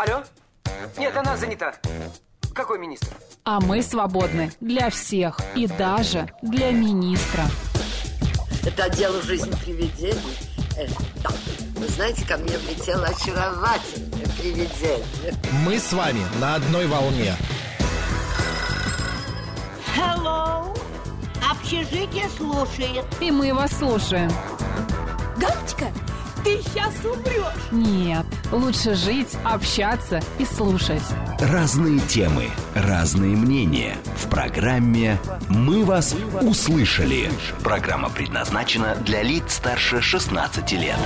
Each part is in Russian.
Алло? Нет, она занята. Какой министр? А мы свободны для всех и даже для министра. Это дело жизни привидений. Да. Вы знаете, ко мне влетело очаровательное привидение. Мы с вами на одной волне. Hello. Общежитие слушает. И мы вас слушаем. Галочка, ты сейчас умрешь. Нет, лучше жить, общаться и слушать. Разные темы, разные мнения. В программе «Мы вас услышали». Программа предназначена для лиц старше 16 лет.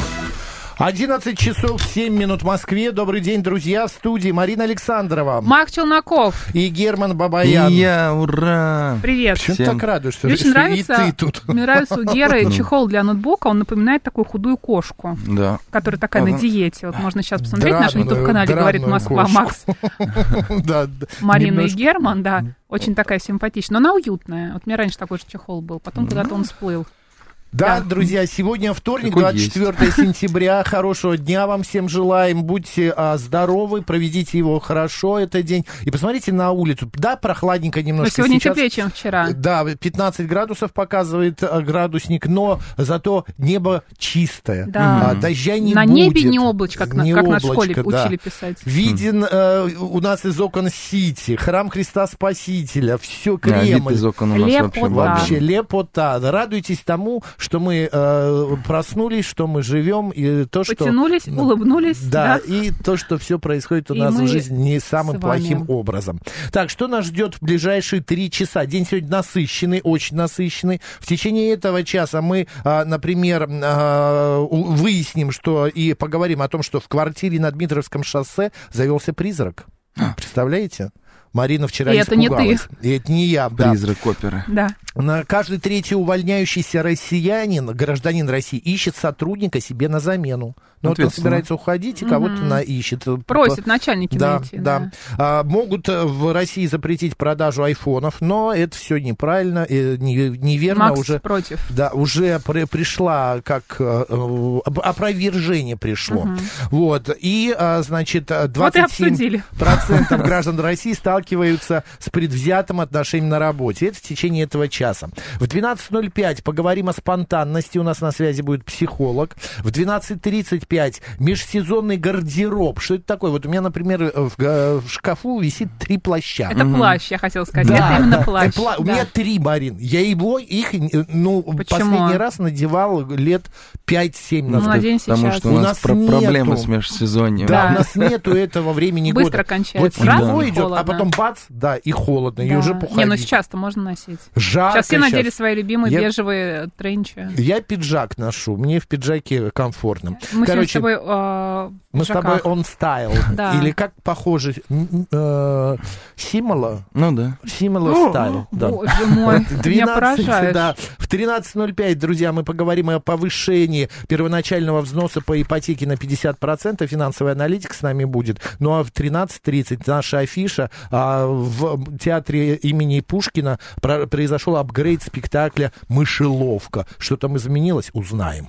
11 часов 7 минут в Москве. Добрый день, друзья. В студии Марина Александрова. Марк Челноков. И Герман Бабаян. И я, ура! Привет. Почему ты так радуешься? Мне очень нравится, и ты тут. мне нравится у Геры чехол для ноутбука. Он напоминает такую худую кошку, Да. которая такая на диете. Вот можно сейчас посмотреть на нашем YouTube-канале «Говорит Москва». Макс, Марина и Герман, да. Очень такая симпатичная. Но она уютная. Вот у меня раньше такой же чехол был. Потом куда-то он всплыл. Да, друзья, сегодня вторник, 24 сентября. Хорошего дня вам всем желаем. Будьте здоровы, проведите его хорошо этот день. И посмотрите на улицу. Да, прохладненько немножко. Но сегодня сейчас, теплее, чем вчера. Да, 15 градусов показывает градусник, но зато небо чистое. Да. Дождя не на будет. Небе не облачко, как на школе учили писать. Виден у нас из окон Сити, храм Христа Спасителя, все Кремль. Вид из окон у нас вообще лепота. Радуйтесь тому, что мы проснулись, что мы живем, и то, что... Потянулись, улыбнулись. Да, и то, что все происходит у нас в жизни не самым плохим образом. Так, что нас ждет в ближайшие 3 часа? День сегодня насыщенный, очень насыщенный. В течение этого часа мы, например, выясним, что и поговорим о том, что в квартире на Дмитровском шоссе завелся призрак. Представляете? Марина вчера и испугалась. Это не ты. И это не я, да. Призрак оперы. Да. Каждый третий увольняющийся россиянин, гражданин России, ищет сотрудника себе на замену. Ну, вот он собирается уходить, и кого-то ищет. Просит начальники найти. Да. Могут в России запретить продажу айфонов, но это все неправильно, неверно. Макс уже против. Да, уже пришла, как опровержение пришло. Вот. И, значит, 27% граждан России сталкиваются с предвзятым отношением на работе. Это в течение этого часа. В 12:05 поговорим о спонтанности. У нас на связи будет психолог. В 12:35 межсезонный гардероб. Что это такое? Вот у меня, например, в шкафу висит 3 плаща. Это плащ, я хотела сказать. Да, это именно плащ. У меня 3, Марин. Я их последний раз надевал лет 5-7 назад. Надеюсь, потому что у нас проблемы с межсезоньем. Да, у нас нету этого времени года. Быстро кончается. Вот тепло идет, а потом бац, да, и холодно, и уже пуховик. Не, ну сейчас-то можно носить. Жарко. Сейчас все надели свои любимые бежевые тренчи. Я пиджак ношу, мне в пиджаке комфортно. Мы с тобой мы с тобой on style. Да. Или как похоже, similar? Ну да. Similar style. Да. Боже мой, меня поражаешь. Да. В 13:05, друзья, мы поговорим о повышении первоначального взноса по ипотеке на 50%. Финансовый аналитик с нами будет. Ну а в 13:30 наша афиша. В театре имени Пушкина произошел апгрейд спектакля «Мышеловка». Что там изменилось, узнаем.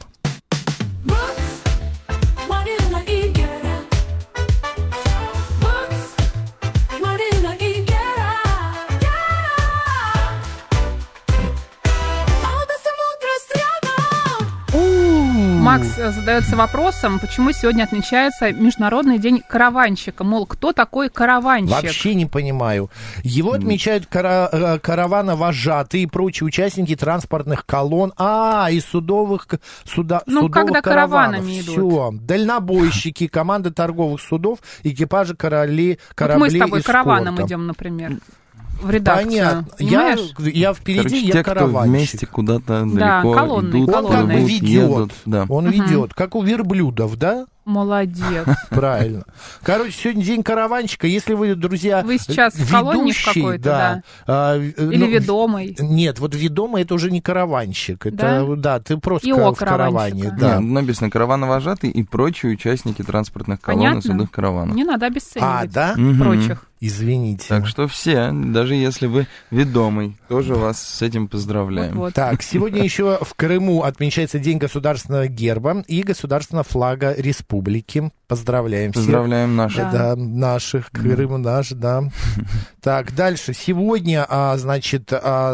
Макс задается вопросом, почему сегодня отмечается Международный день караванщика. Мол, кто такой караванщик? Вообще не понимаю. Его отмечают каравановожатые и прочие участники транспортных колонн, и судовых когда караванов. караванами идут. Все. Дальнобойщики, команды торговых судов, экипажи кораблей вот мы с тобой эскорта. караваном идем, например. В редакцию. Понятно. Я впереди, я те, караванщик. Кто вместе куда-то далеко колонны, идут, он как бы ведет. едут. Да. Он ведет, как у верблюдов, да? Молодец. Правильно. Короче, сегодня день караванщика. Если вы, друзья, вы сейчас в колонне в какой-то, да? Или ведомый? Нет, вот ведомый — это уже не караванщик. Это, ты просто в караване. Да. Написано каравановожатый и прочие участники транспортных колонн и судных караванов. Не надо обесценивать прочих. Извините. Так что все, даже если вы ведомый, тоже вас с этим поздравляем. Вот. Так, сегодня еще в Крыму отмечается День государственного герба и государственного флага республики. Поздравляем всех. Поздравляем наших. Да, наших, Крым наш, да. Так, дальше. Сегодня, значит,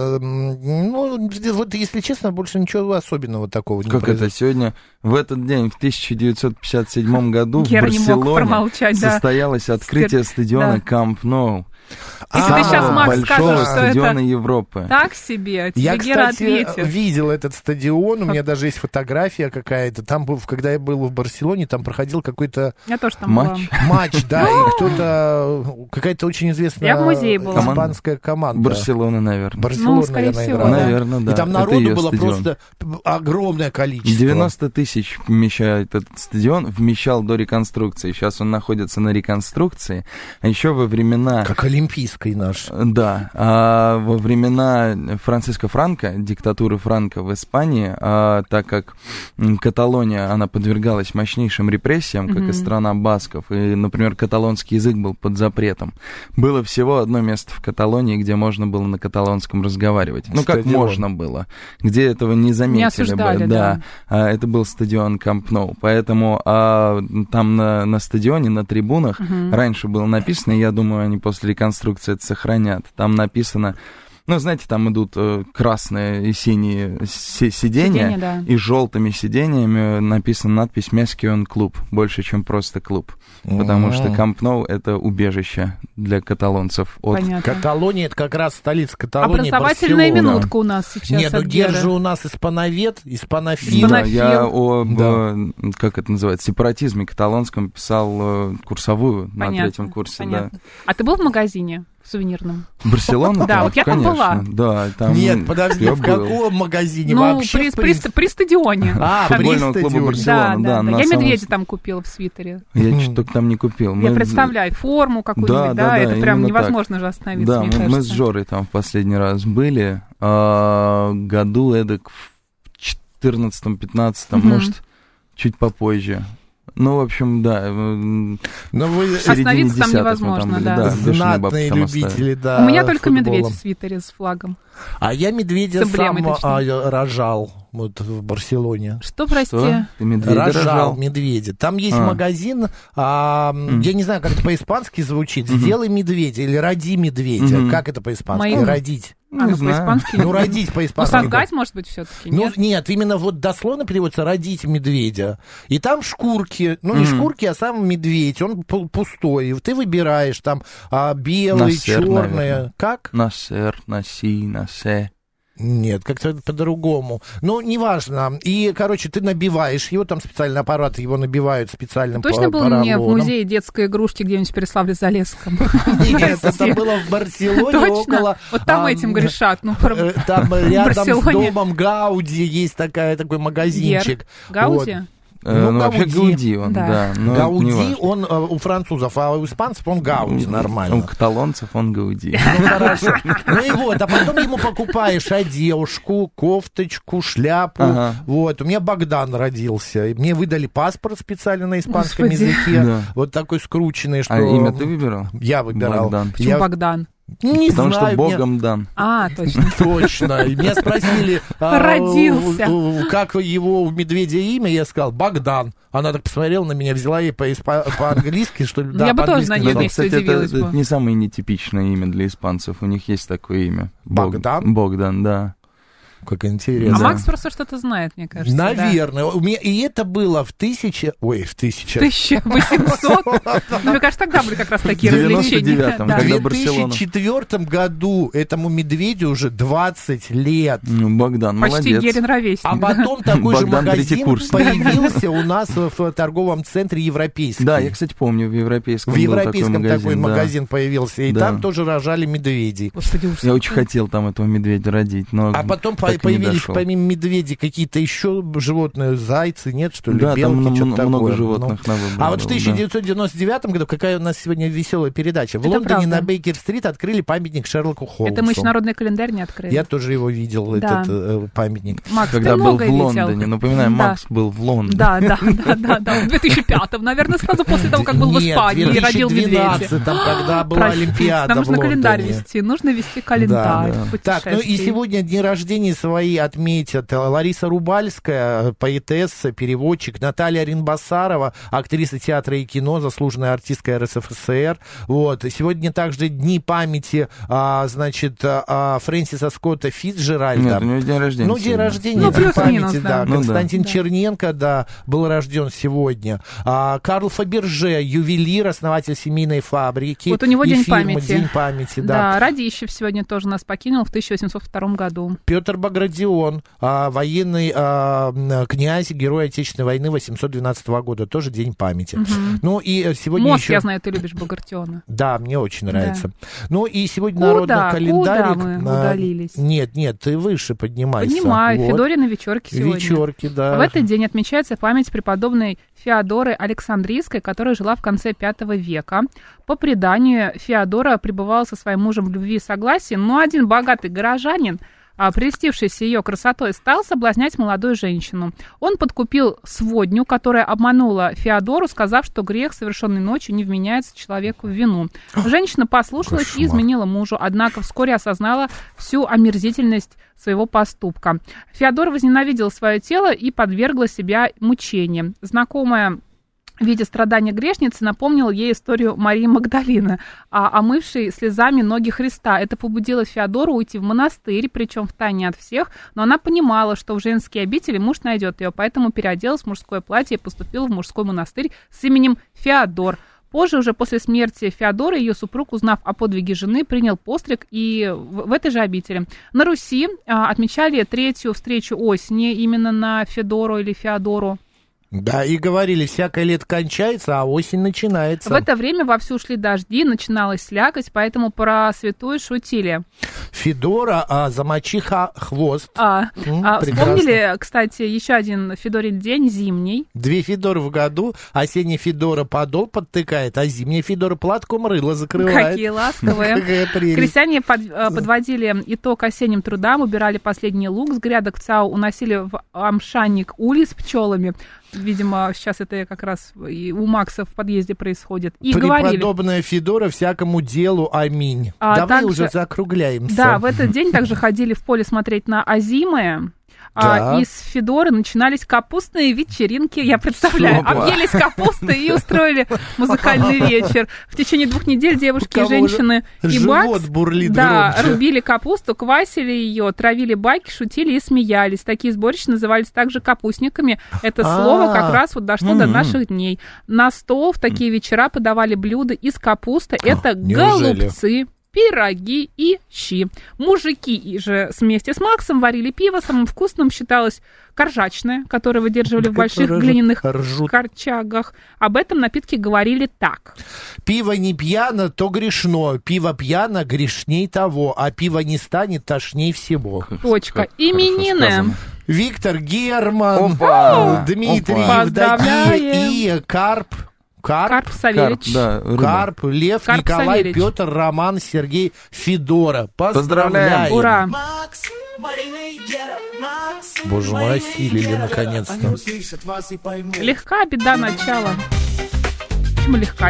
ну, вот, если честно, больше ничего особенного такого не произошло. Как это? Сегодня, в этот день, в 1957 году, в Барселоне состоялось открытие стадиона Камп Ноу. Если ты сейчас, Макс, скажешь, что стадиона это Европы. Так себе, тебе Я, Гера кстати, ответит. видел этот стадион, у меня даже есть фотография какая-то. Там, когда я был в Барселоне, там проходил какой-то Я тоже там матч, да, и кто-то, какая-то очень известная испанская команда. Барселона, наверное. Барселона, наверное, играла. Наверное, да. И там народу было просто огромное количество. 90 тысяч вмещает этот стадион, вмещал до реконструкции. Сейчас он находится на реконструкции. А еще во времена... Как олимпийский наш. Да. А во времена Франциско Франко, диктатуры Франко в Испании, так как Каталония, она подвергалась мощнейшим репрессиям, как и страна басков, и, например, каталонский язык был под запретом. Было всего одно место в Каталонии, где можно было на каталонском разговаривать. Ну, как можно было. Где этого не заметили. Не осуждали, да. Это был стадион Камп Ноу. Поэтому там на стадионе, на трибунах раньше было написано, я думаю, они после реконструкции это сохранят. Там написано... Ну, знаете, там идут красные и синие сиденья, да. И желтыми сиденьями написана надпись «Мескион клуб», больше, чем просто клуб. Потому что Камп Ноу — это убежище для каталонцев. Каталония — это как раз столица Каталонии, Образовательная Барселона. минутка у нас сейчас. Нет, ну где же у нас испановед, испанофил. Да, я как это называется, сепаратизме каталонском писал курсовую на 3-м курсе. Понятно. Да. А ты был в магазине сувенирном? Барселона? Да, вот я там была. Да, там нет, подожди, в каком магазине вообще? При стадионе. Футбольного клуба Барселона, да. Я медведя там купила в свитере. Я что-то только там не купил. Я представляю, форму какую-нибудь, да, это прям невозможно же остановиться, мне кажется. Да, мы с Жорой там в последний раз были, году эдак в 14-15, может, чуть попозже. Ну, в общем, да. Но вы остановиться там невозможно, да. Знатные любители, да. У меня только медведь в свитере с флагом. А я медведя сам рожал вот в Барселоне. Что, прости? Ты медведя рожал? Медведя. Там есть магазин, я не знаю, как это по-испански звучит, «Сделай медведя» или «Роди медведя». Как это по-испански? Родить. По-испански? Ну, родить по-испански. Ну, создать, может быть, все-таки, нет? Ну, нет, именно вот дословно переводится «родить медведя». И там шкурки, ну, не шкурки, а сам медведь, он пустой. И ты выбираешь там белые, черные. Как? Насер, наси, насе. Нет, как-то по-другому. Ну, неважно. И, короче, ты набиваешь его, там специальный аппарат, его набивают специальным поролоном. Точно был мне в музее детской игрушки где-нибудь в Переславле-Залесском? Нет, это было в Барселоне около... Вот там этим грешат. Там рядом с домом Гауди есть такой магазинчик. Гауди? Ну, вообще Гауди он, да. Гауди, он у французов, а у испанцев он Гауди, нормально. У каталонцев он Гауди. Ну, хорошо. Ну и вот, а потом ему покупаешь одежку, кофточку, шляпу. Вот, у меня Богдан родился. Мне выдали паспорт специально на испанском языке. Вот такой скрученный, что... А имя ты выбирал? Я выбирал. Почему Богдан? Не Потому знаю, что Богом дан. Точно. Точно. И меня спросили, родился. Как его у медведя имя, я сказал Богдан. Она так посмотрела на меня, взяла ей по-английски, что ли. Я бы тоже на нее месте удивилась. Это не самое нетипичное имя для испанцев. У них есть такое имя. Богдан? Богдан, да. Как интересно. А Макс просто что-то знает, мне кажется. Наверное. У меня, и это было в 1800. Мне кажется, тогда были как раз такие развлечения. В 2004 году этому медведю уже 20 лет. Ну, Богдан, молодец. Почти Герин ровесник. А потом такой же магазин появился у нас в торговом центре Европейский. Да, я, кстати, помню, в Европейском. В Европейском такой магазин появился. И там тоже рожали медведей. Я очень хотел там этого медведя родить, но... А потом появились помимо медведей какие-то еще животные, зайцы, нет, что ли, да, белки, там что-то много такое. животных на выбор. А вот в 1999 году, какая у нас сегодня веселая передача, в Лондоне на Бейкер-стрит открыли памятник Шерлоку Холмсу. Это мы еще народный календарь не открыли. Я тоже его видел, этот памятник. Макс, когда был в Лондоне, напоминаю, Макс был в Лондоне. Да, в 2005-м, наверное, сразу после того, как был в Испании и родил медведя. Нет, в 2012-м, когда была Олимпиада в Лондоне. Нам нужно календарь вести, нужно вести календарь. Так, ну и сегодня день рождения свои отметят Лариса Рубальская, поэтесса, переводчик, Наталья Ринбасарова, актриса театра и кино, заслуженная артистка РСФСР. Вот. Сегодня также дни памяти, Фрэнсиса Скотта Фицджеральда. Нет, у него день рождения. Ну, день рождения, ну, день памяти, да. Константин Черненко, да, был рожден сегодня. Карл Фаберже, ювелир, основатель семейной фабрики. Вот у него день памяти. День памяти, да. Да, Радищев сегодня тоже нас покинул в 1802 году. Петр Багратион, военный князь, герой Отечественной войны 812 года, тоже день памяти. Угу. Ну и сегодня Мост, еще... я знаю, ты любишь Багратиона. Да, мне очень нравится. Да. Ну и сегодня куда? Народный календарик. Куда мы удалились? Нет, ты выше поднимайся. Поднимаю, вот. Федорина вечерки сегодня. Вечерки, да. В этот день отмечается память преподобной Феодоры Александрийской, которая жила в конце V века. По преданию, Феодора пребывала со своим мужем в любви и согласии, но один богатый горожанин, прельстившийся ее красотой, стал соблазнять молодую женщину. Он подкупил сводню, которая обманула Феодору, сказав, что грех, совершенный ночью, не вменяется человеку в вину. Женщина послушалась и изменила мужу, однако вскоре осознала всю омерзительность своего поступка. Феодора возненавидела свое тело и подвергла себя мучениям. Знакомая, видя страдания грешницы, напомнила ей историю Марии Магдалины, омывшей слезами ноги Христа. Это побудило Феодору уйти в монастырь, причем втайне от всех, но она понимала, что в женские обители муж найдет ее, поэтому переоделась в мужское платье и поступила в мужской монастырь с именем Феодор. Позже, уже после смерти Феодоры, ее супруг, узнав о подвиге жены, принял постриг и в этой же обители. На Руси отмечали третью встречу осени именно на Федору или Феодору. Да, и говорили, всякое лето кончается, а осень начинается. В это время вовсю шли дожди, начиналась слякоть, поэтому про святую шутили. Федора, замочи хвост. Вспомнили, кстати, еще один Федорин день, зимний. 2 Федоры в году, осенняя Федора подол подтыкает, а зимняя Федора платком рыло закрывает. Какие ласковые. Крестьяне подводили итог осенним трудам, убирали последний лук с грядок в ЦАУ, уносили в амшанник улей с пчелами. Видимо, сейчас это как раз и у Макса в подъезде происходит. И преподобная Федора всякому делу аминь. Давай также, уже закругляемся. Да, в этот день также ходили в поле смотреть на озимое. Да. Из Федоры начинались капустные вечеринки, я представляю. Объелись капусты и устроили музыкальный вечер. В течение 2 недель девушки и женщины и Макс рубили капусту, квасили ее, травили байки, шутили и смеялись. Такие сборища назывались также капустниками. Это слово как раз вот дошло до наших дней. На стол в такие вечера подавали блюда из капусты. Это голубцы, пироги и щи. Мужики же вместе с Максом варили пиво. Самым вкусным считалось коржачное, которое выдерживали в больших глиняных корчагах. Об этом напитки говорили так. Пиво не пьяно, то грешно. Пиво пьяно, грешней того. А пиво не станет, тошней всего. Точка. Именины. Виктор, Герман, Дмитрий, Евдокия и Карп. Карп Савельич. Карп, Лев, Карп Николай, Савельич. Петр, Роман, Сергей, Федора. Поздравляем. Ура. Боже мой, осилили наконец-то. Легка беда начала. Почему легка?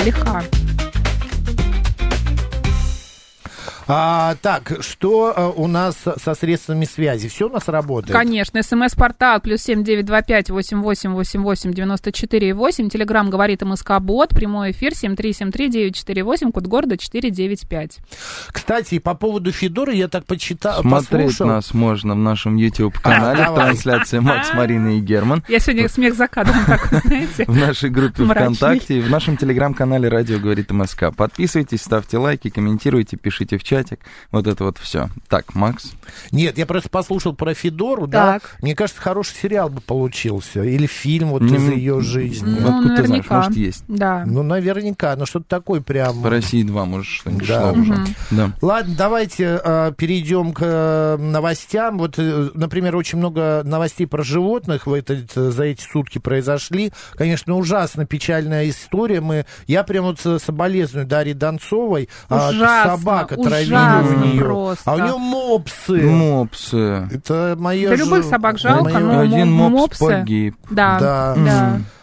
Так, что у нас со средствами связи? Все у нас работает? Конечно. СМС-портал +7 925 88 88 94 8. Телеграм говорит МСК-бот. Прямой эфир 7373948. Код города 495. Кстати, по поводу Федоры я так послушал. Смотреть нас можно в нашем YouTube-канале. Трансляция Макс, Марина и Герман. Я сегодня смех за кадром такой, знаете. В нашей группе ВКонтакте и в нашем Телеграм-канале «Радио говорит МСК». Подписывайтесь, ставьте лайки, комментируйте, пишите в чатик. Вот это вот все. Так, Макс? Нет, я просто послушал про Федору, да. Мне кажется, хороший сериал бы получился. Или фильм вот из ее жизни. Ну, откуда ты знаешь, может, есть. Да. Ну, наверняка. Но что-то такое прям... По России 2, может, что-нибудь шло уже. Да. Ладно, давайте перейдем к новостям. Вот, например, очень много новостей про животных за эти сутки произошли. Конечно, ужасно печальная история. Я прям вот соболезную Дарье Донцовой. Собака травила у нее. Просто. А у нее мопсы. Мопсы. Это моя... Да любых собак жалко, но один мопс мопсы... погиб. Да.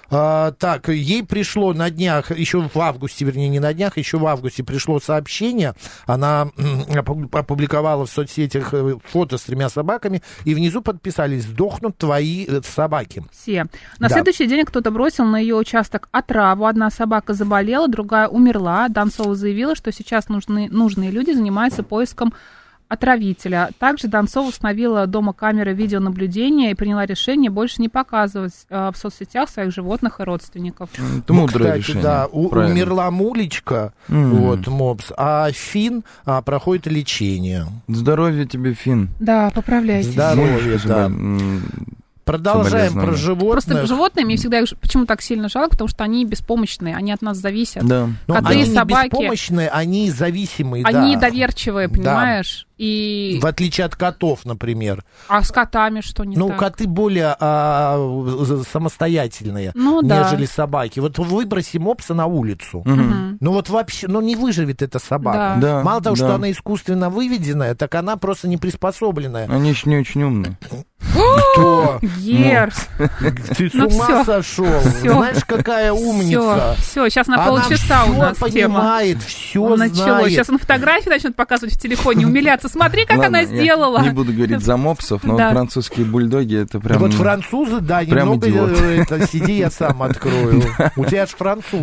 Так, ей пришло на днях, еще в августе, вернее, не на днях, еще в августе пришло сообщение. Она опубликовала в соцсетях фото с 3 собаками, и внизу подписались: «Сдохнут твои собаки». Все. На следующий день кто-то бросил на ее участок отраву. Одна собака заболела, другая умерла. Донцова заявила, что сейчас нужные люди занимаются поиском отравителя. Также Донцова установила дома камеры видеонаблюдения и приняла решение больше не показывать в соцсетях своих животных и родственников. Это мудрое решение. Да, умерла Мулечка, вот, мопс, а Фин проходит лечение. Здоровья тебе, Фин. Да, поправляйтесь. Здоровья, да. Продолжаем про животных. Просто животные, мне всегда их почему так сильно жалко, потому что они беспомощные, они от нас зависят. Да. Коты, они собаки. Не беспомощные, они зависимые, они доверчивые, понимаешь? Да. И... В отличие от котов, например. А с котами что не так? Коты более самостоятельные, нежели собаки. Вот выброси мопса на улицу. Ну вот вообще, не выживет эта собака. Да. Мало того, что она искусственно выведенная, так она просто не приспособленная. Они же не очень умные. Кто? Герс. Ты с ума сошел? Знаешь, какая умница. Все, сейчас на полчаса у нас тема. Она все знает. Сейчас он фотографии начнет показывать в телефоне, умиляться. Смотри, как она сделала. Не буду говорить за мопсов, но французские бульдоги — это прям... Вот французы, да, немного... Сиди, я сам открою. У тебя ж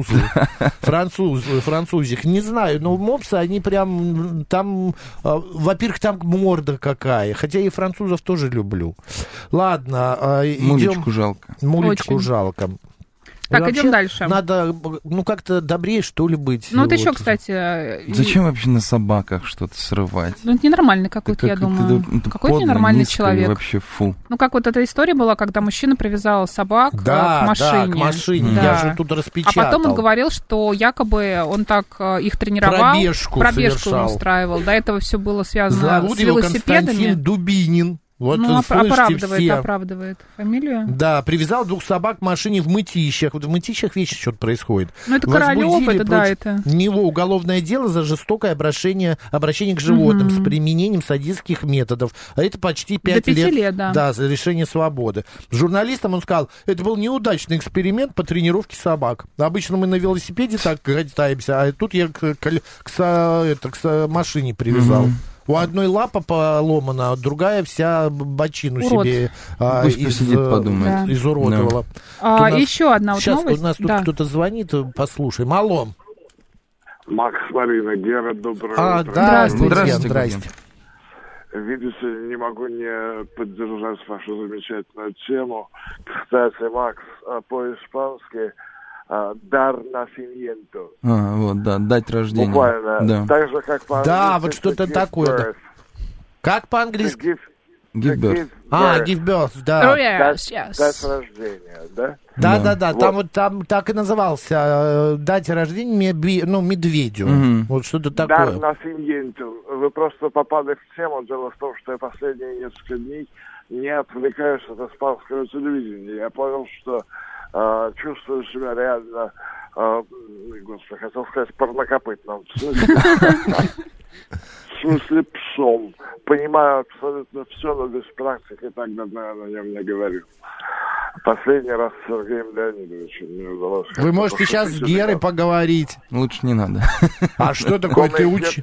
французик. Не знаю, но мопсы, они прям... Там, во-первых, там морда какая. Хотя и французов тоже люблю. Ладно, Мулечку жалко. Мулечку жалко. Так, идем дальше. Надо, как-то добрее, что ли, быть. Ну, вот еще, кстати... Зачем вообще на собаках что-то срывать? Ну, это ненормальный какой-то, я думаю. Какой-то ненормальный человек. Вообще, фу. Ну, как вот эта история была, когда мужчина привязал собак к машине. Да, к машине. Да. Я же тут распечатал. А потом он говорил, что якобы он так их тренировал. Пробежку устраивал. До этого все было связано с велосипедами. Константин Дубинин. Вот оправдывает фамилию. Да, привязал 2 собак к машине в Мытищах. Вот в Мытищах вечно что-то происходит. Ну, это Королёв, это да, это... него уголовное дело за жестокое обращение к животным с применением садистских методов. А это почти 5 лет. Да, за лишение свободы. Журналистам он сказал, это был неудачный эксперимент по тренировке собак. Обычно мы на велосипеде так катаемся, а тут я к машине привязал. У одной лапа поломана, а другая вся бочину себе изуродовала. Еще одна вот сейчас новость. У нас тут кто-то звонит, послушай. Алло. Макс, Марина, Гера, доброе утро. Здравствуйте. Видите, не могу не поддержать вашу замечательную тему. Кстати, Макс, по-испански дар насимьенто. Вот, да, дать рождение. Буквально. Да. Так же, как по-английски. Да, вот что-то такое. Да. Как по-английски? Give birth. Give birth, да. Дать рождение, да? Да. Вот. Там так и назывался. Дать рождение медведю. Вот что-то такое. Дар насимьенто. Вы просто попали в тему. Дело в том, что я последние несколько дней не отвлекаюсь от испанского телевидения. Я понял, что чувствую себя реально, господи, хотел сказать, парнокопытным. В смысле псом. Понимаю абсолютно все, но без практики тогда, наверное, я не говорю. Последний раз с Сергеем Леонидовичем мне удалось. Вы можете сейчас с Герой поговорить. Лучше не надо. А что такое ты учишь?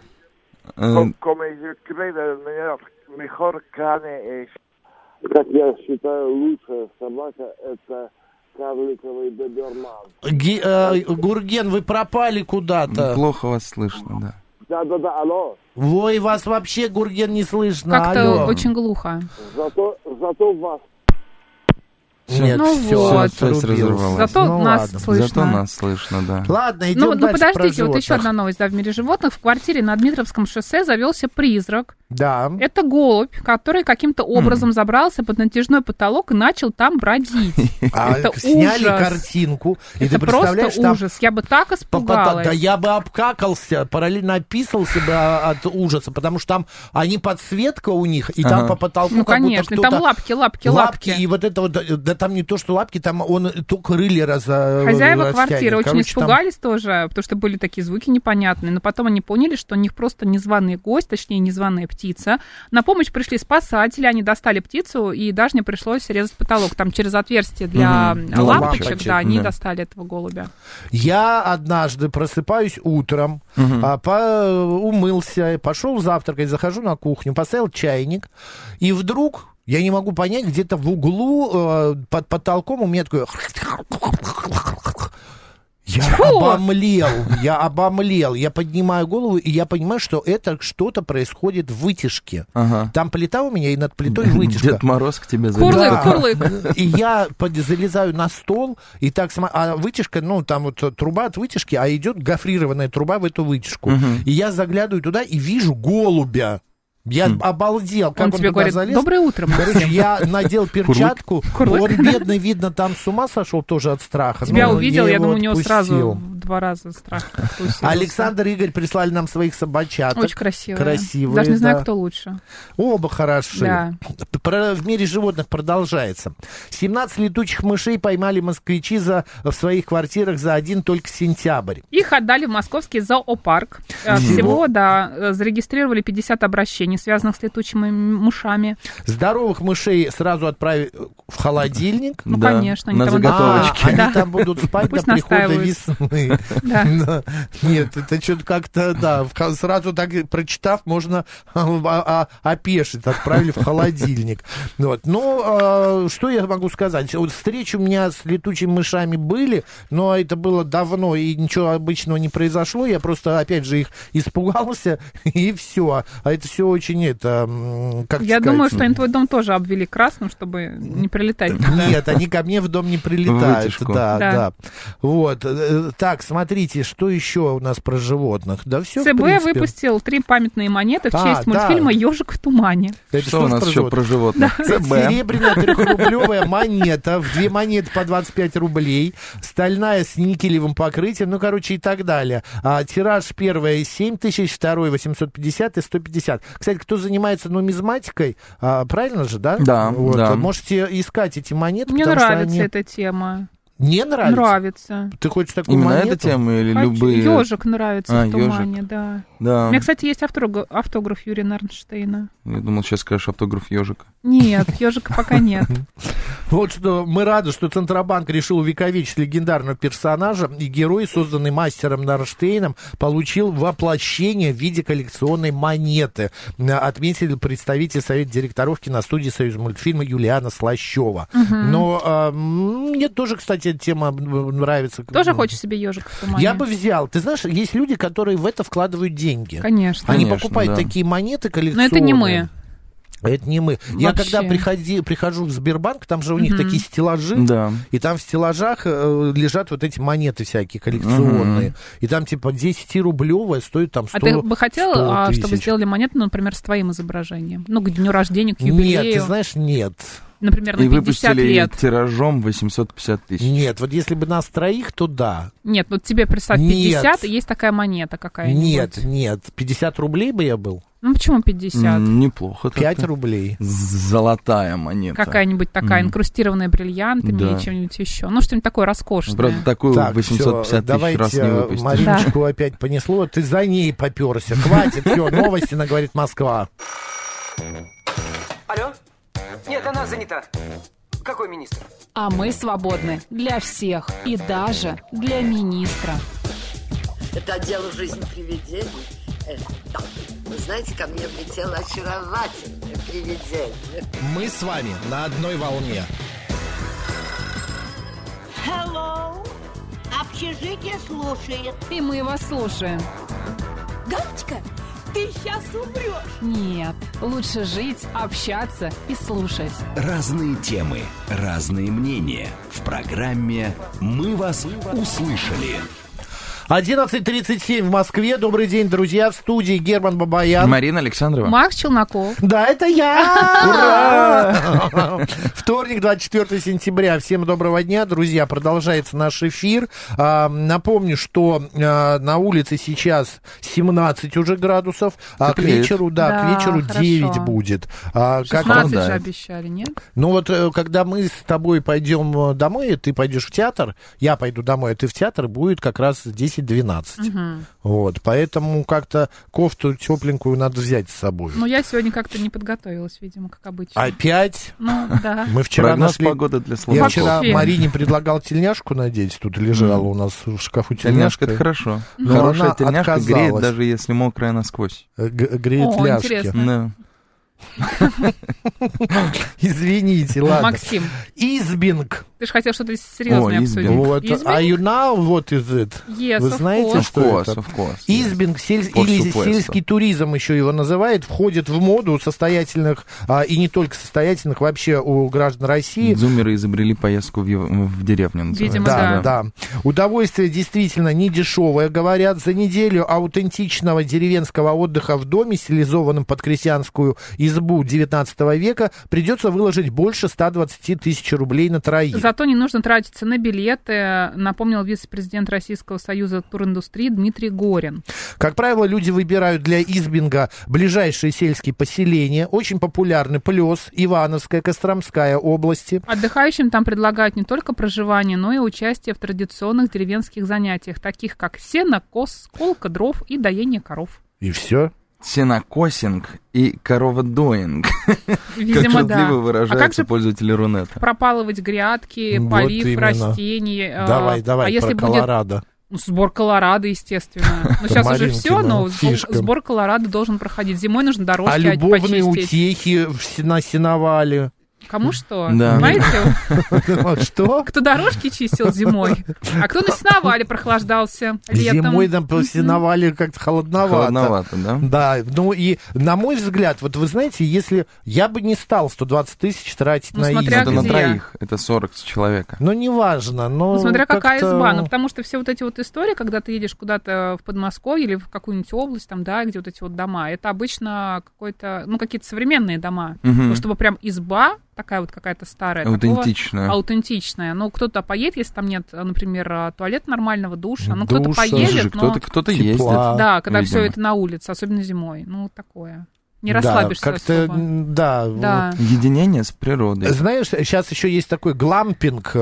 Как я считаю, лучшая собака — это карликовый доберман. Гурген, вы пропали куда-то. Плохо вас слышно, да. Да, алло. Ой, вас вообще, Гурген, не слышно. Как-то очень глухо. Зато вас. Нет, все, зато нас слышно. Зато нас слышно, да. Ладно, идем дальше. Подождите, вот еще одна новость, в мире животных. В квартире на Дмитровском шоссе завелся призрак. Да. Это голубь, который каким-то образом забрался под натяжной потолок и начал там бродить. Это сняли картинку. Это просто ужас. Я бы так испугалась. Да я бы обкакался, параллельно описался бы от ужаса, потому что там подсветка у них, и там по потолку как будто кто-то... там лапки. И вот это вот, да там не то, что лапки, там он только крылья Хозяева квартиры очень испугались тоже, потому что были такие звуки непонятные, но потом они поняли, что у них просто незваный гость, точнее, незваная птица, птица. На помощь пришли спасатели, они достали птицу, и даже не пришлось резать потолок. Там через отверстие для лампочек, да, они достали этого голубя. Я однажды просыпаюсь утром, умылся, пошел завтракать, захожу на кухню, поставил чайник, и вдруг... Я не могу понять, где-то в углу под потолком у меня такое... Я обомлел. Я поднимаю голову, и я понимаю, что это что-то происходит в вытяжке. Там плита у меня, и над плитой вытяжка. Дед Мороз к тебе залезает. Курлык. И я залезаю на стол, и так... А вытяжка, там вот труба от вытяжки, а идет гофрированная труба в эту вытяжку. И я заглядываю туда и вижу голубя. Я обалдел, как он тебе туда говорит, залез. Доброе утро, Максим. Короче, я надел перчатку. Он, бедный, видно, там с ума сошел тоже от страха. Тебя увидел, я думаю, у него сразу в 2 раза страх. Александр и Игорь прислали нам своих собачаток. Очень красивые. Красивые, даже не знаю, кто лучше. Оба хороши. Да. В мире животных продолжается. 17 летучих мышей поймали москвичи в своих квартирах за один только сентябрь. Их отдали в московский зоопарк. Всего, зарегистрировали 50 обращений, связанных с летучими мышами. Здоровых мышей сразу отправили в холодильник. Ну, конечно. На заготовочке. Они там будут спать до прихода весны. Нет, это что-то как-то, сразу так прочитав, можно опешить. Отправили в холодильник. Ну, что я могу сказать? Встречи у меня с летучими мышами были, но это было давно, и ничего обычного не произошло. Я просто, опять же, их испугался, и все. А это все очень Я думаю, что они твой дом тоже обвели красным, чтобы не прилетать. Нет, они ко мне в дом не прилетают. Да. Вот. Так, смотрите, что еще у нас про животных. Да все, ЦБ выпустил 3 памятные монеты в честь мультфильма «Ежик в тумане». Это что у нас еще про животных? ЦБ. Серебряная 3-рублевая монета, в 2 монеты по 25 рублей, стальная с никелевым покрытием, и так далее. Тираж первый 7 тысяч, второй 850 и 150. Кстати, кто занимается нумизматикой, правильно же, да? Да, вот, да. Можете искать эти монеты. Мне нравится эта тема. Не нравится? Нравится. Ты хочешь такую монету? монету? Именно эта тема или любые? Ежик нравится в тумане, ежик. да. У Да. меня, кстати, есть автограф Юрия Нарнштейна. Я думал, сейчас скажешь автограф ежика. Нет, ежика пока нет. Вот что мы рады, что Центробанк решил увековечить легендарного персонажа, и герой, созданный мастером Нарнштейном, получил воплощение в виде коллекционной монеты. Отметили представитель Совета директоров киностудии «Союзмультфильма» Юлиана Слащева. Но мне тоже, кстати, эта тема нравится. Тоже хочешь себе ежика в тумане? Я бы взял. Ты знаешь, есть люди, которые в это вкладывают деньги. Конечно. Они покупают такие монеты коллекционные. Но это не мы. Это не мы. Вообще. Я когда прихожу в Сбербанк, там же у них такие стеллажи, и там в стеллажах лежат вот эти монеты всякие коллекционные. И там типа 10-рублевая стоит там 100 ты бы хотел, чтобы сделали монету, например, с твоим изображением? К дню рождения, к юбилею? Нет, ты знаешь, нет. Например, на 50 выпустили лет. тиражом 850 тысяч. Нет, вот если бы нас троих, то да. Нет, вот тебе представь, 50, и есть такая монета какая-нибудь. Нет, 50 рублей бы я был. Ну, почему 50? Неплохо. 5 рублей. Золотая монета. Какая-нибудь такая, инкрустированная бриллиантами или чем-нибудь еще. Ну, что-нибудь такое роскошное. Правда, такую 850 тысяч раз не выпустишь. Мариночку опять понесло, ты за ней попёрся. Хватит, все, новости, говорит Москва. Алло? Нет, она занята. Какой министр? А мы свободны для всех и даже для министра. Это отдел «Жизнь привидений». Да. Вы знаете, ко мне влетело очаровательное привидение. Мы с вами на одной волне. Hello. Общежитие слушает. И мы вас слушаем. Галочка, ты сейчас умрешь. Нет, лучше жить, общаться и слушать. Разные темы, разные мнения. В программе «Мы вас услышали». 11:37 в Москве. Добрый день, друзья. В студии Герман Бабаян. Марина Александрова. Макс Челноков. Да, это я! Ура! Вторник, 24 сентября. Всем доброго дня, друзья. Продолжается наш эфир. Напомню, что на улице сейчас 17 уже градусов, а к вечеру, к вечеру 9 будет. 16 же обещали, нет? Ну вот, когда мы с тобой пойдем домой, ты пойдешь в театр, я пойду домой, а ты в театр, будет как раз 10 10-12. Вот, поэтому как-то кофту тепленькую надо взять с собой. Ну, я сегодня как-то не подготовилась, видимо, как обычно. Опять? Ну, да. Мы вчера прогноз погоды для слабаков. Я вчера Марине предлагал тельняшку надеть, тут лежала у нас в шкафу тельняшка. Это хорошо. Но хорошая тельняшка греет, даже если мокрая насквозь. Греет ляжки. Интересно. Извините, ладно. Максим. Избинг. Ты же хотел что-то серьезное обсудить. Вот. Are you now? What is it? Yes, Вы знаете, что это? Of course, Избинг, или сельский туризм еще его называют, входит в моду состоятельных, и не только состоятельных, вообще у граждан России. Зумеры изобрели поездку в деревню. Видимо, да. Удовольствие действительно не дешевое, говорят. За неделю аутентичного деревенского отдыха в доме, стилизованном под крестьянскую избу 19 века, придется выложить больше 120 тысяч рублей на троих. Зато не нужно тратиться на билеты, напомнил вице-президент Российского союза туриндустрии Дмитрий Горин. Как правило, люди выбирают для избинга ближайшие сельские поселения. Очень популярны Плёс, Ивановская, Костромская области. Отдыхающим там предлагают не только проживание, но и участие в традиционных деревенских занятиях, таких как сенокос, колка дров и доение коров. И все? Сенокосинг и короводоинг. Видимо, как шутливо выражаются пользователи Рунета. Пропалывать грядки, полив растений. Давай, а если про Колорадо. Сбор Колорадо, естественно. Ну, сейчас уже все, но сбор Колорадо должен проходить. Зимой нужно дорожки почистить. А любовные утехи на сеновале? Кому что? Да. Знаете? Что? Кто дорожки чистил зимой, а кто на сеновале прохлаждался летом. Зимой там по сеновале как-то холодновато. Холодновато, да? Да, ну и, на мой взгляд, вот вы знаете, если я бы не стал 120 тысяч тратить на избу. Это на троих, это 40 человека. Ну, неважно, но смотря какая изба, ну, потому что все вот эти вот истории, когда ты едешь куда-то в Подмосковье или в какую-нибудь область, там, да, где вот эти вот дома, это обычно какие-то современные дома, чтобы прям изба такая вот какая-то старая. Аутентичная. Ну, кто-то поедет, если там нет, например, туалета нормального, душа. Ну, кто-то поедет, но... Кто-то ездит. Да, когда все это на улице, особенно зимой. Ну, такое. Не расслабишься как-то, особо. Да. Вот. Единение с природой. Знаешь, сейчас еще есть такой глампинг.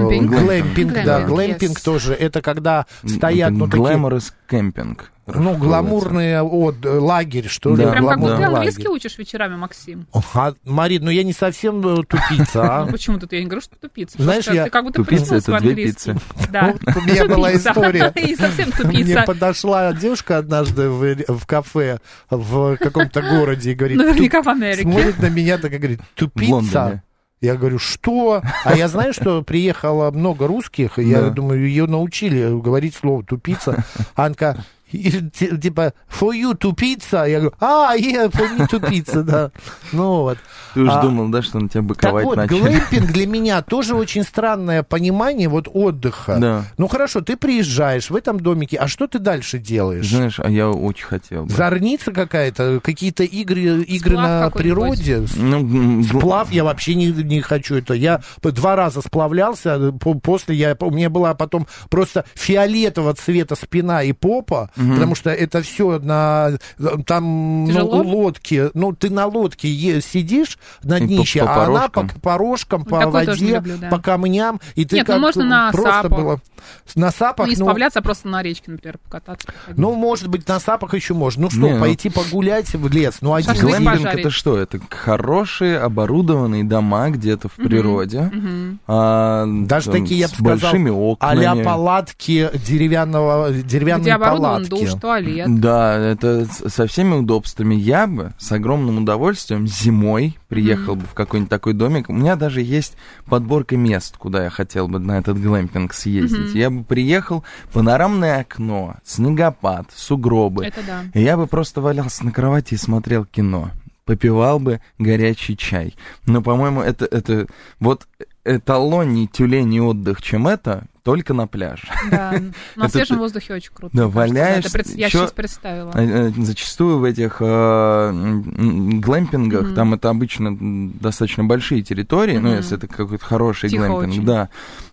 Глэмпинг тоже. Это когда стоят... Glamorous кемпинг. Ну, гламурный лагерь, что ли. Ты прям как будто ты английский учишь вечерами, Максим. Марин, ну я не совсем тупица, а? Ну, почему тут? Я не говорю, что тупица. Знаешь, ты как будто присутствуешь в английском. Да. У меня была история. И совсем тупица. Мне подошла девушка однажды в кафе в каком-то городе и говорит... Наверняка в Америке. Смотрит на меня так и говорит, тупица. Я говорю, что? А я знаю, что приехало много русских, и я думаю, ее научили говорить слово «тупица». Анка... типа, for you тупица? Я говорю, for me тупица, да. Ну вот. Ты уж думал, да, что на тебя быковать начали. Так вот, глэмпинг для меня тоже очень странное понимание вот отдыха. Да. Ну хорошо, ты приезжаешь в этом домике, а что ты дальше делаешь? Знаешь, а я очень хотел бы. Зорница какая-то, какие-то игры на природе. Сплав я вообще не хочу. Это я 2 раза сплавлялся, после у меня была потом просто фиолетового цвета спина и попа, потому что это все там лодки. Ну, ты на лодке сидишь на днище, а она по порожкам, по воде, по камням. И ты можно на просто сапах. было. На сапах. Не сплавляться, а просто на речке, например, покататься. Ну, может быть, на сапах еще можно. Ну что, пойти погулять в лес? Ну, один глэмпинг это что? Это хорошие оборудованные дома где-то в природе. Даже такие, я бы сказал, большими окнами. а-ля палатки деревянные где оборудован палатки. Душ, туалет. Да, это со всеми удобствами. Я бы с огромным удовольствием зимой приехал бы в какой-нибудь такой домик. У меня даже есть подборка мест, куда я хотел бы на этот глэмпинг съездить. Я бы приехал, панорамное окно, снегопад, сугробы. Это да. И я бы просто валялся на кровати и смотрел кино. Попивал бы горячий чай. Но, по-моему, это вот эталонней тюленей отдых, чем это, только на пляже. Да, на свежем воздухе очень круто. Да, валяешься. Я сейчас представила. Зачастую в этих глэмпингах, там это обычно достаточно большие территории, ну, если это какой-то хороший глэмпинг, да,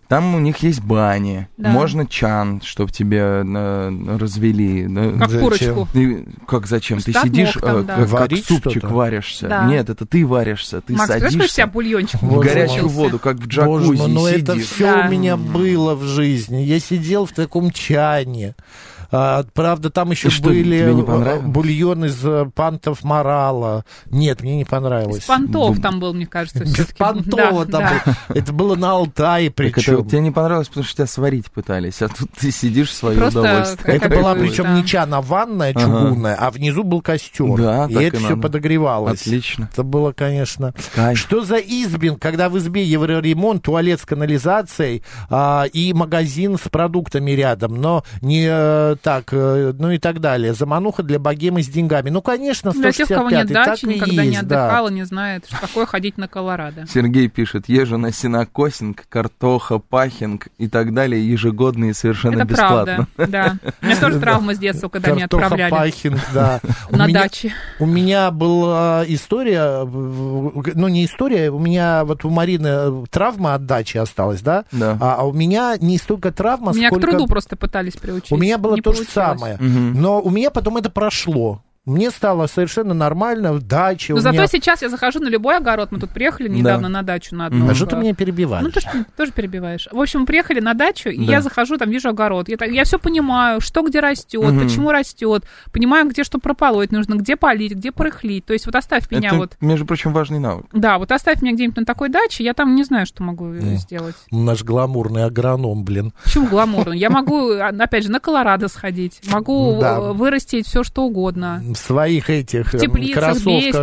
Там у них есть бани, можно чан, чтобы тебе развели. Как курочку. Как зачем? Ты сидишь, как супчик варишься. Да. Нет, это ты варишься, ты Макс, садишься у себя бульончик в горячую воду, как в джакузи. Но это все у меня было в жизни. Я сидел в таком чане. Правда, там еще были бульон из пантов морала. Нет, мне не понравилось. Из понтов там был, мне кажется. Без понтова там был. Это было на Алтае причем. Тебе не понравилось, потому что тебя сварить пытались, а тут ты сидишь в свое удовольствие. Это была причем не чан, а ванная чугунная, а внизу был костер. И это все подогревалось. Отлично. Это было, конечно. Что за избинг, когда в избе евроремонт, туалет с канализацией и магазин с продуктами рядом, но не... Так, ну и так далее. Замануха для богемы с деньгами. Ну, конечно, 165-й. Для тех, у кого нет дачи, никогда не отдыхала, не знает, что такое ходить на Колорадо. Сергей пишет, езжу на сенокосинг, картоха, пахинг и так далее, ежегодные совершенно бесплатно. Это правда, да. У меня тоже травма с детства, когда меня отправляли. Пахинг, да. На даче. У меня была история, ну, не история, у меня вот у Марины травма от дачи осталась, да? А у меня не столько травма, сколько... Меня к труду просто пытались приучить. У меня было то же самое. Но у меня потом это прошло. Мне стало совершенно нормально в даче. Но зато сейчас я захожу на любой огород. Мы тут приехали недавно на дачу на одну. А что ты меня перебиваешь? Ну, ты тоже перебиваешь. В общем, приехали на дачу, и я захожу, там вижу огород. Я все понимаю, что где растет, почему растет. Понимаю, где что прополоть нужно, где полить, где порыхлить. То есть вот оставь меня это, между прочим, важный навык. Да, вот оставь меня где-нибудь на такой даче, я там не знаю, что могу сделать. Наш гламурный агроном, блин. Почему гламурный? Я могу, опять же, на Колорадо сходить. Могу вырастить все, что угодно. В своих этих кроссовках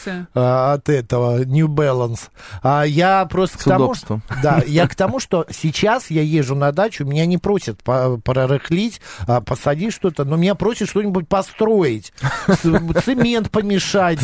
от этого New Balance. Я просто к тому, что, я к тому, что сейчас я езжу на дачу, меня не просят прорыхлить, посадить что-то, но меня просят что-нибудь построить, цемент помешать,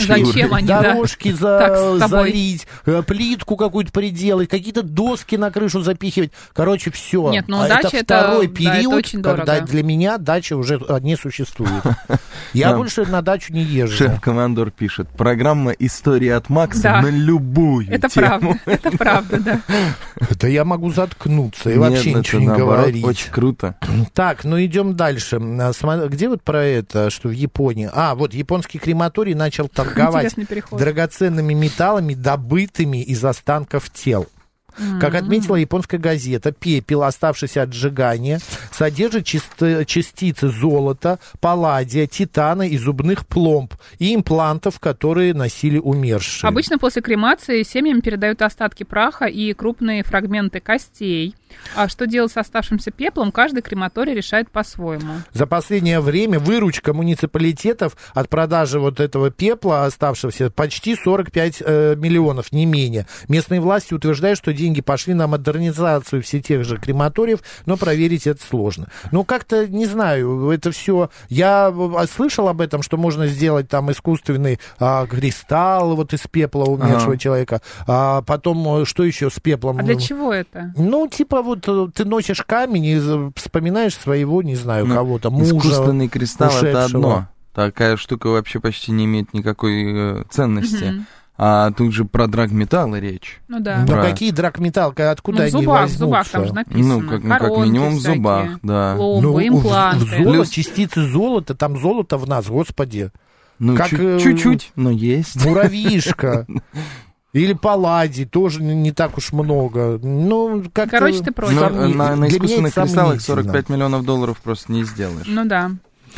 дорожки залить, плитку какую-то приделать, какие-то доски на крышу запихивать. Короче, все. Нет, ну это второй период, когда для меня дача уже не существует. Я больше на дачу не езжу. Шеф-командор пишет, программа «История от Макса» на любую это тему. Это правда, да. Это я могу заткнуться и вообще ничего не говорить. Очень круто. Так, ну идем дальше. Где вот про это, что в Японии? Вот японский крематорий начал торговать драгоценными металлами, добытыми из останков тел. Как отметила японская газета, пепел, оставшийся от сжигания, содержит частицы золота, палладия, титана и зубных пломб и имплантов, которые носили умершие. Обычно после кремации семьям передают остатки праха и крупные фрагменты костей. А что делать с оставшимся пеплом, каждый крематорий решает по-своему. За последнее время выручка муниципалитетов от продажи вот этого пепла оставшегося почти 45 миллионов, не менее. Местные власти утверждают, что деньги пошли на модернизацию все тех же крематориев, но проверить это сложно. Ну, как-то, не знаю, это все... Я слышал об этом, что можно сделать там искусственный кристалл вот из пепла умершего человека. А потом, что еще с пеплом? А для чего это? Ну, типа вот ты носишь камень и вспоминаешь своего, не знаю, кого-то, мужа искусственный кристалл ушедшего. Это одно. Такая штука вообще почти не имеет никакой ценности. А тут же про драгметаллы речь. Ну да. Но какие драгметаллы? Откуда они возьмутся? В зубах там же написано. Как минимум в зубах, да. Пломбы, импланты. Частицы золота, там золото в нас, господи. Ну, чуть-чуть, но есть. Муравьишка. Или палладий, тоже не так уж много. Ну, как короче, ты против. На искусственных кристаллах 45 миллионов долларов просто не сделаешь. Ну да.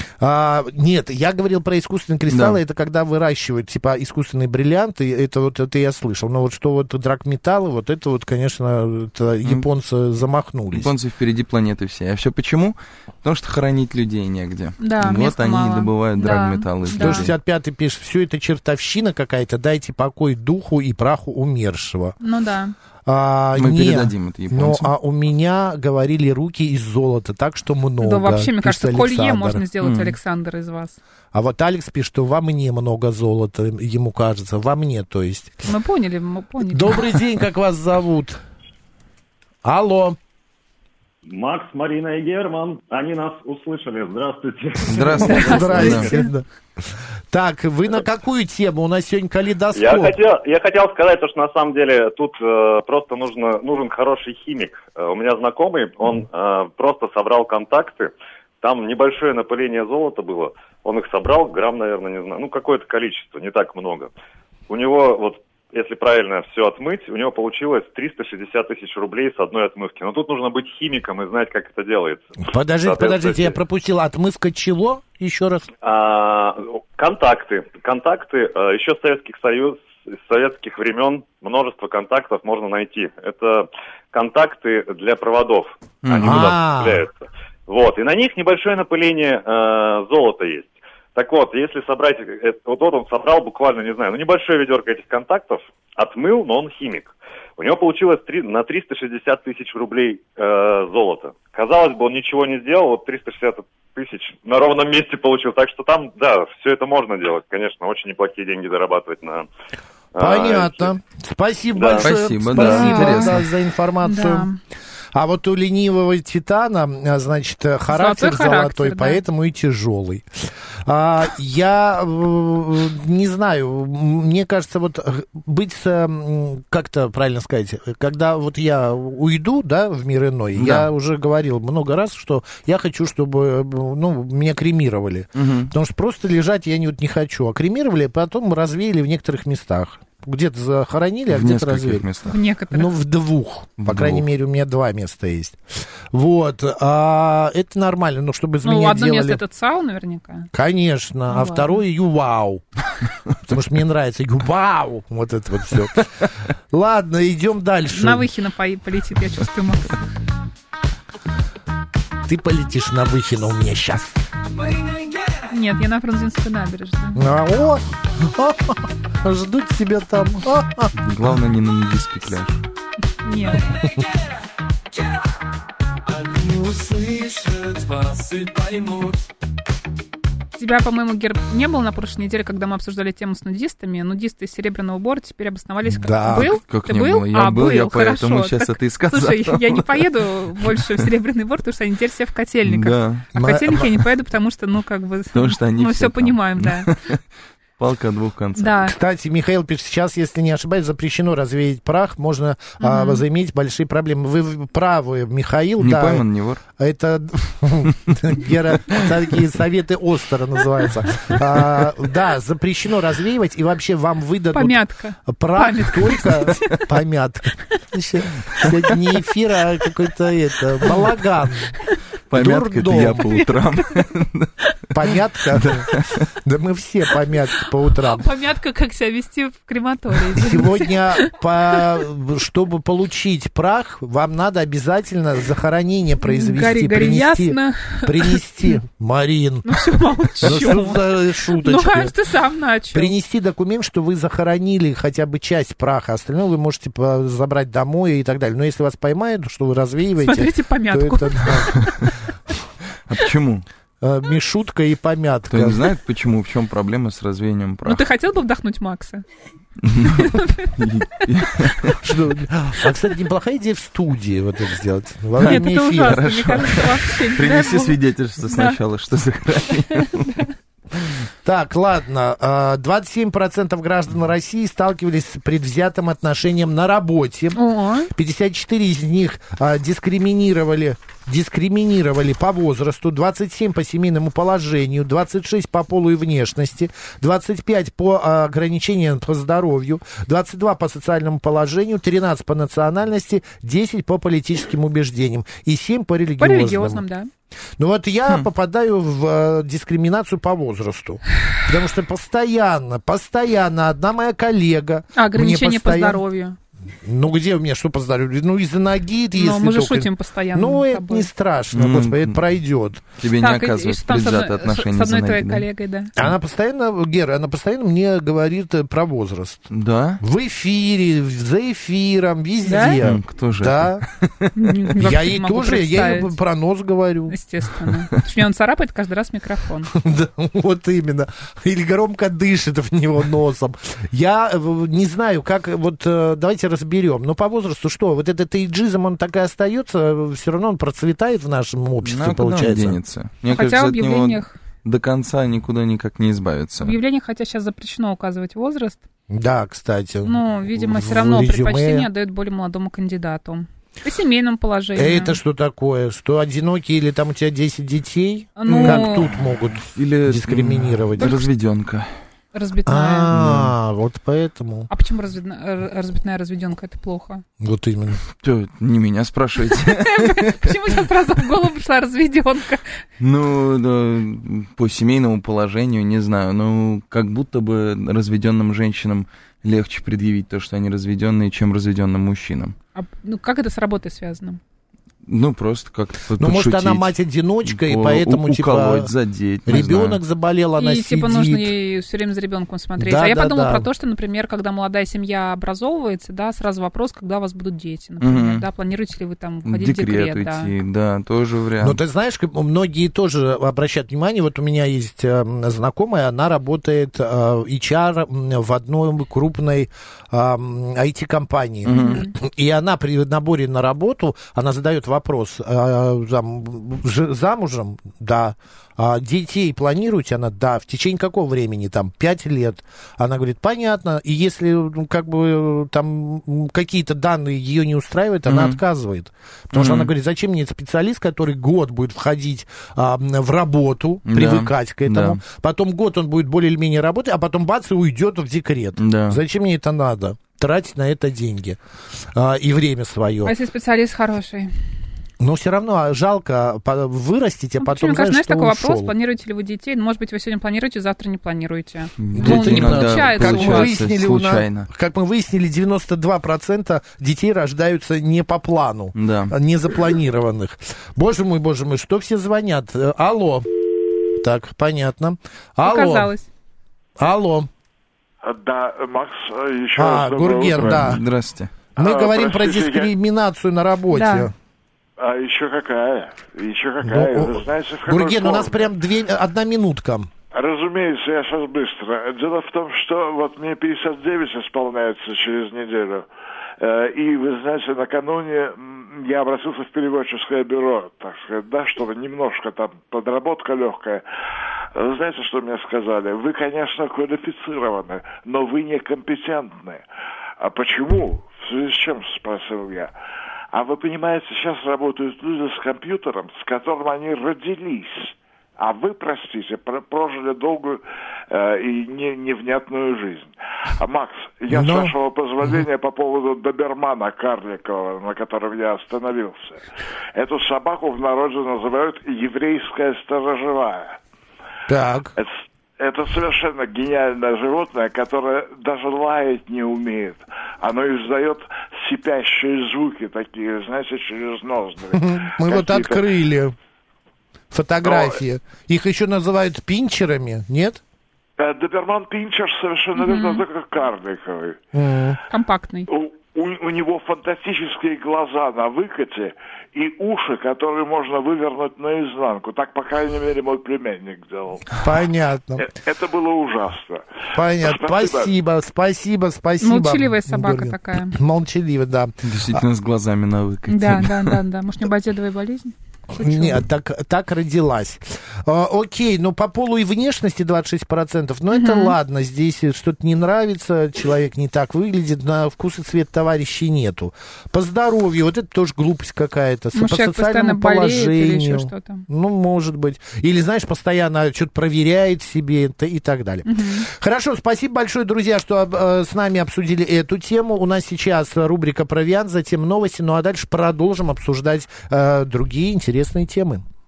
Нет, я говорил про искусственные кристаллы, это когда выращивают, типа, искусственные бриллианты, это я слышал. Но вот что вот драгметаллы, вот это вот, конечно, японцы замахнулись. Японцы впереди планеты все. А все почему? Потому что хоронить людей негде. Да, вот они и добывают драгметаллы. 165-й пишет, все это чертовщина какая-то, дайте покой духу и праху умершего. Ну да. Мы передадим это японцам. А у меня, говорили, руки из золота, так что много. Да вообще, мне кажется, колье можно сделать, Александр, из вас. А вот Алекс пишет, что во мне много золота, ему кажется, во мне, то есть. Мы поняли. Добрый день, как вас зовут? Алло. Макс, Марина и Герман, они нас услышали. Здравствуйте. Здравствуйте. Здравствуйте. Так, вы на какую тему? У нас сегодня калейдоскоп. Я хотел сказать, что на самом деле тут просто нужен хороший химик. У меня знакомый, он просто собрал контакты. Там небольшое напыление золота было. Он их собрал, грамм, наверное, не знаю. Ну, какое-то количество, не так много. У него, вот, если правильно все отмыть, у него получилось 360 тысяч рублей с одной отмывки. Но тут нужно быть химиком и знать, как это делается. Подождите, я пропустил. Отмывка чего? Еще раз. Контакты. Еще с советских времен множество контактов можно найти. Это контакты для проводов. Они туда вцепляются. Вот, и на них небольшое напыление золота есть. Так вот, если собрать, вот он собрал буквально, не знаю, небольшое ведерко этих контактов, отмыл, но он химик. У него получилось на 360 тысяч рублей золота. Казалось бы, он ничего не сделал, вот 360 тысяч на ровном месте получил. Так что там, да, все это можно делать, конечно, очень неплохие деньги зарабатывать на... Понятно. Спасибо большое. Спасибо за информацию. Да. А вот у ленивого титана, значит, характер золотой, да. Поэтому и тяжелый. Я не знаю, мне кажется, вот быть, как-то правильно сказать, когда вот я уйду, да, в мир иной, да. Я уже говорил много раз, что я хочу, чтобы, меня кремировали. Потому что просто лежать я не хочу. А кремировали, потом развеяли в некоторых местах. Где-то захоронили, а где-то развеяли. В некоторых. В двух. По крайней мере, у меня 2 места есть. Вот. Это нормально, но чтобы из меня одно делали... место это ЦАУ наверняка. Конечно. Второе ЮВАУ. Потому что мне нравится ЮВАУ. Вот это вот все. Ладно, идем дальше. На Выхино полетит, я чувствую, Макс. Ты полетишь на Выхино у меня сейчас. Нет, я на Фрунзенской набережной. Ждут тебя там. Главное, не на нудистский пляж. Нет. Тебя, по-моему, Герб, не было на прошлой неделе, когда мы обсуждали тему с нудистами. Нудисты из Серебряного Бора теперь обосновались... Да. Был? Как Ты не был? Было? Я был, я поэтому хорошо. Сейчас это и сказал. Слушай, я не поеду больше в Серебряный Бор, потому что они теперь все в котельниках. Да. А в котельники я не поеду, потому что, потому что они мы все понимаем, да. Палка о двух концах. Да. Кстати, Михаил пишет, сейчас, если не ошибаюсь, запрещено развеять прах, можно заиметь большие проблемы. Вы правы, Михаил. Не пойман, не вор. Это, Гера, такие советы Остера называются. Да, запрещено развеивать, и вообще вам выдадут... Помятка. Прах только... Помятка. Сегодня не эфир, а какой-то балаган. Помятка это я по утрам. Помятка? Да мы все помятки по утрам. Помятка, как себя вести в крематории. Сегодня, чтобы получить прах, вам надо обязательно захоронение произвести. Принести. Марин. Ну все, молчу. Ну что за шуточка? Ну, ты сам начал. Принести документ, что вы захоронили хотя бы часть праха, остальное вы можете забрать домой и так далее. Но если вас поймают, что вы развеиваете... Смотрите помятку. А почему? Мишутка и помятка. Кто не знает, почему, в чем проблема с развеянием праха? Ну, ты хотел бы вдохнуть Макса? А, кстати, неплохая идея в студии вот это сделать. Нет, это ужасно, мне кажется, вообще. Принеси свидетельство сначала, что захоронили. Так, ладно, 27% граждан России сталкивались с предвзятым отношением на работе. 54 из них дискриминировали по возрасту, 27 по семейному положению, 26 по полу и внешности, 25 по ограничениям по здоровью, 22 по социальному положению, 13 по национальности, 10 по политическим убеждениям и 7 по религиозным. По религиозным, да. Ну вот я попадаю в дискриминацию по возрасту, потому что постоянно одна моя коллега... ограничения по здоровью. Ну, где у меня что по здоровью? Ну, из-за ноги, если но мы же шутим постоянно. Ну, это не страшно, господи, это пройдет. Тебе не оказывают предвзятое отношение с одной твоей коллегой, да. Она постоянно, Гера, мне говорит про возраст. Да? В эфире, за эфиром, везде. Да? Кто же? Да. Я ей тоже, я ей про нос говорю. Естественно. Потому что он царапает каждый раз микрофон. Да, вот именно. Или громко дышит в него носом. Я не знаю, как, вот давайте разберем. Но по возрасту что? Вот этот эйджизм, он так и остается, все равно он процветает в нашем обществе, получается. Денется? Мне хотя в объявлениях до конца никуда никак не избавиться. В объявлениях, хотя сейчас запрещено указывать возраст. Да, кстати. Но, видимо, все равно предпочтение отдают более молодому кандидату. По семейному положению. Это что такое? Что одинокий или там у тебя 10 детей? Как тут могут или дискриминировать? Разведенка. Разбитная. Вот поэтому. А почему разбитная разведенка это плохо? Вот именно. Не меня спрашивайте. Почему сейчас сразу в голову пришла разведенка? Ну, по семейному положению, не знаю. Как будто бы разведенным женщинам легче предъявить то, что они разведенные, чем разведенным мужчинам. Как это с работой связано? Просто как-то подшутить. Может, она мать-одиночка, и поэтому, уколоть, задеть, ребенок заболел, она сидит. И, нужно ей все время за ребенком смотреть. Я подумала про то, что, например, когда молодая семья образовывается, да, сразу вопрос, когда у вас будут дети, например, да, планируете ли вы там входить в декрет? Уйти, да, тоже вариант. Но ты знаешь, многие тоже обращают внимание, вот у меня есть знакомая, она работает HR в одной крупной IT-компании, и она при наборе на работу, она задает вопрос, замужем? Да. Детей планируете? Она, да. В течение какого времени? Там, 5 лет. Она говорит, понятно. И если, там какие-то данные ее не устраивают, она отказывает. Потому что она говорит, зачем мне специалист, который год будет входить в работу, привыкать к этому. Потом год он будет более или менее работать, а потом бац, и уйдет в декрет. Зачем мне это надо? Тратить на это деньги и время свое. А если специалист хороший? Но все равно жалко вырастить, а потом, знаешь, что такой ушел. вопрос, планируете ли вы детей? Может быть, вы сегодня планируете, завтра не планируете. Дети не получается. Случайно. Как мы выяснили, 92% детей рождаются не по плану, не запланированных. Боже мой, что все звонят? Алло. Так, понятно. Показалось. Алло. Да, Макс, еще раз. Гурген, да. Здравствуйте. Мы говорим про дискриминацию на работе. Да. А еще какая? Вы знаете, Гурген, у нас прям 1 минутка. Разумеется, я сейчас быстро. Дело в том, что вот мне 59 исполняется через неделю. И, вы знаете, накануне я обратился в переводческое бюро, так сказать, да, чтобы немножко там подработка легкая. Знаете, что мне сказали? Вы, конечно, квалифицированы, но вы некомпетентны. А почему? В связи с чем, спросил я. А вы понимаете, сейчас работают люди с компьютером, с которым они родились. А вы, простите, прожили долгую и невнятную жизнь. Макс, я с вашего позволения по поводу добермана карликового, на котором я остановился. Эту собаку в народе называют еврейская сторожевая. Так. Это совершенно гениальное животное, которое даже лаять не умеет. Оно издает сипящие звуки такие, знаете, через ноздри. Мы вот открыли фотографии. Их еще называют пинчерами, нет? Доберман пинчер совершенно верно, только карликовый. Компактный. У него фантастические глаза на выкате и уши, которые можно вывернуть наизнанку. Так, по крайней мере, мой племянник делал. Понятно. Это было ужасно. Понятно. Спасибо. Молчаливая собака такая. Молчаливая, да. Действительно, с глазами на выкате. Да. Может, у нее базедовая болезнь? Нет, так родилась. Окей, по полу и внешности 26%, но это ладно, здесь что-то не нравится, человек не так выглядит, на вкус и цвет товарищей нету. По здоровью, вот это тоже глупость какая-то, по социальному положению. Или еще что-то. Может быть. Или, знаешь, постоянно что-то проверяет себе и так далее. Хорошо, спасибо большое, друзья, что с нами обсудили эту тему. У нас сейчас рубрика «Провиант», затем новости, а дальше продолжим обсуждать другие интересные темы.